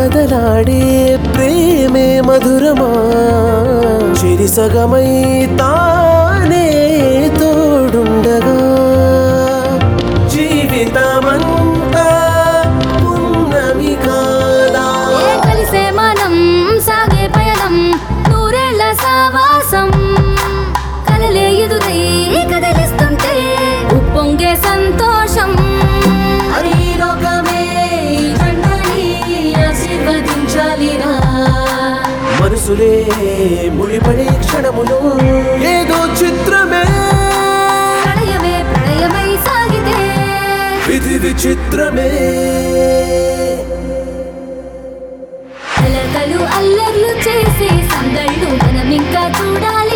కదలాడే ప్రేమే మధురమా చిరిసగమై తానే తోడుండగా జీవితమంతా పున్నమి కాదా కలిసే మనం సాగే పయనం నూరేళ్ల సావాసం కలలే ఎదురై కదిలిస్తుంటే ఉప్పొంగే సంతోషం మనసులే ముడిపడే క్షణములు ఏదో చిత్రమే ప్రళయమే ప్రళయమై సాగితే విధి విచిత్రమే అలకలు అల్లర్లు చేసే సందళ్ళు మనం ఇంకా చూడాలి